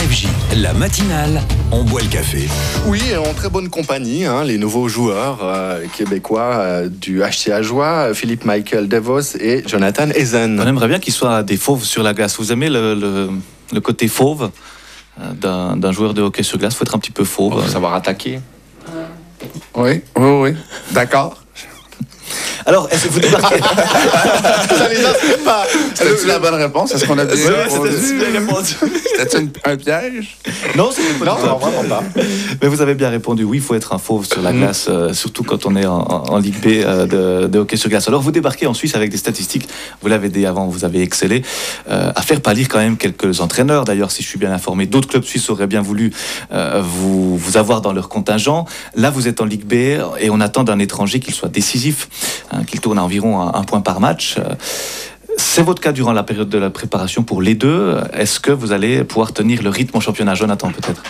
FJ, la matinale, on boit le café. Oui, en très bonne compagnie, les nouveaux joueurs québécois du HC Ajoie, Philippe Michael Devos et Jonathan Ezen. On aimerait bien qu'ils soient des fauves sur la glace. Vous aimez le côté fauve d'un joueur de hockey sur glace? Il faut être un petit peu fauve. Il faut savoir attaquer. Oui, d'accord. Alors, est-ce que vous démarquez? C'était-tu la bonne réponse? Est-ce qu'on a bien répondu? C'était bien répondu. C'était-tu un piège? Non, c'était pas Non, vraiment pas. Mais vous avez bien répondu. Oui, il faut être un fauve sur la glace, surtout quand on est en Ligue B de hockey sur glace. Alors, vous débarquez en Suisse avec des statistiques. Vous l'avez dit avant, vous avez excellé. À faire pâlir quand même quelques entraîneurs. D'ailleurs, si je suis bien informé, d'autres clubs suisses auraient bien voulu vous avoir dans leur contingent. Là, vous êtes en Ligue B et on attend d'un étranger qu'il soit décisif, qu'il tourne à environ un point par match. C'est votre cas durant la période de la préparation pour les deux. Est-ce que vous allez pouvoir tenir le rythme au championnat? Jonathan, peut-être?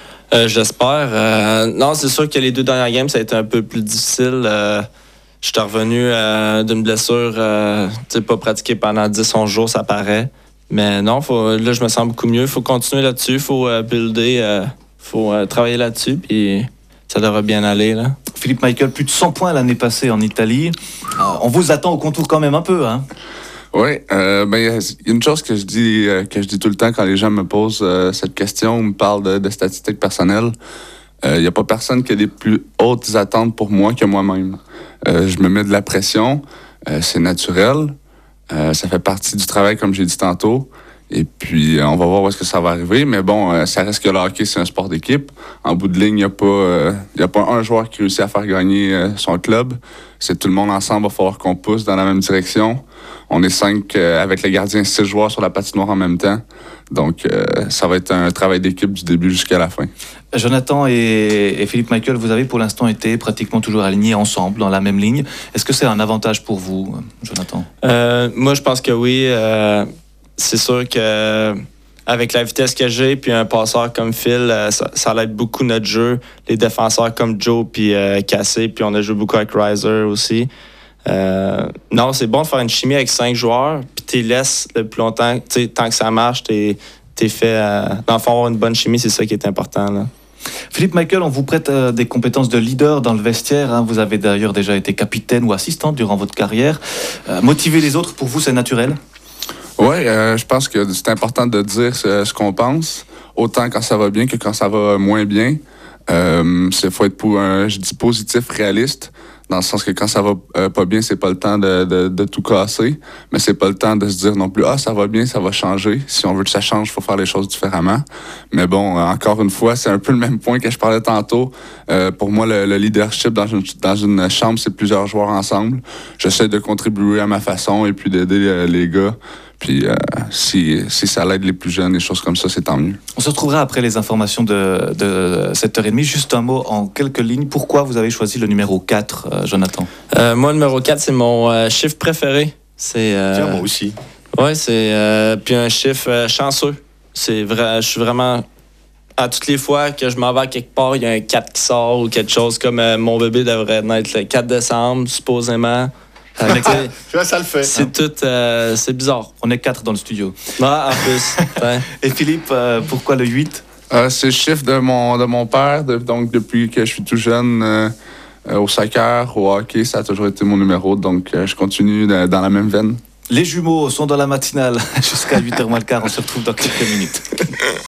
J'espère. Non, c'est sûr que les deux dernières games, ça a été un peu plus difficile. Je suis revenu d'une blessure, pas pratiqué pendant 10-11 jours, ça paraît. Mais non, là, je me sens beaucoup mieux. Il faut continuer là-dessus, il faut builder, il faut travailler là-dessus, puis ça devrait bien aller, là. Philippe Michael, plus de 100 points l'année passée en Italie. On vous attend au contour quand même un peu, hein? Oui, il y a une chose que je dis tout le temps quand les gens me posent cette question ou me parlent de statistiques personnelles. Il n'y a pas personne qui a des plus hautes attentes pour moi que moi-même. Je me mets de la pression, c'est naturel, ça fait partie du travail comme j'ai dit tantôt. Et puis, on va voir où est-ce que ça va arriver. Mais bon, ça reste que le hockey, c'est un sport d'équipe. En bout de ligne, il n'y a pas un joueur qui réussit à faire gagner son club. C'est tout le monde ensemble, il va falloir qu'on pousse dans la même direction. On est 5 avec les gardiens, 6 joueurs sur la patinoire en même temps. Donc, ça va être un travail d'équipe du début jusqu'à la fin. Jonathan et Philippe Michael, vous avez pour l'instant été pratiquement toujours alignés ensemble, dans la même ligne. Est-ce que c'est un avantage pour vous, Jonathan? Moi, je pense que oui. C'est sûr que avec la vitesse que j'ai puis un passeur comme Phil, ça aide beaucoup notre jeu. Les défenseurs comme Joe puis Cassé, puis on a joué beaucoup avec Reiser aussi. Non, c'est bon de faire une chimie avec 5 joueurs, puis tu les laisses le plus longtemps, tant que ça marche, t'es fait. Dans le fond, avoir une bonne chimie, c'est ça qui est important, là. Philippe Michael, on vous prête des compétences de leader dans le vestiaire, hein. Vous avez d'ailleurs déjà été capitaine ou assistant durant votre carrière. Motiver les autres, pour vous, c'est naturel? Oui, je pense que c'est important de dire ce qu'on pense, autant quand ça va bien que quand ça va moins bien. Faut être je dis positif, réaliste, dans le sens que quand ça va pas bien, c'est pas le temps de tout casser, mais c'est pas le temps de se dire non plus « Ah, ça va bien, ça va changer. Si on veut que ça change, il faut faire les choses différemment. » Mais bon, encore une fois, c'est un peu le même point que je parlais tantôt. Pour moi, le leadership dans une chambre, c'est plusieurs joueurs ensemble. J'essaie de contribuer à ma façon et puis d'aider les gars. Puis si ça l'aide les plus jeunes, des choses comme ça, c'est tant mieux. On se retrouvera après les informations de 7h30. Juste un mot en quelques lignes. Pourquoi vous avez choisi le numéro 4, Jonathan? Moi, le numéro 4, c'est mon chiffre préféré. Tiens, moi aussi. Oui, c'est puis un chiffre chanceux. C'est vrai, je suis vraiment... À toutes les fois que je m'en vais à quelque part, il y a un 4 qui sort ou quelque chose comme mon bébé devrait naître le 4 décembre, supposément. Ça le fait. C'est tout, c'est bizarre. On est 4 dans le studio. Ah, en plus. Et Philippe, pourquoi le 8? C'est le chiffre de mon père. Donc, depuis que je suis tout jeune, au soccer, au hockey, ça a toujours été mon numéro. Donc, je continue dans la même veine. Les jumeaux sont dans la matinale jusqu'à 8h moins le quart. On se retrouve dans quelques minutes.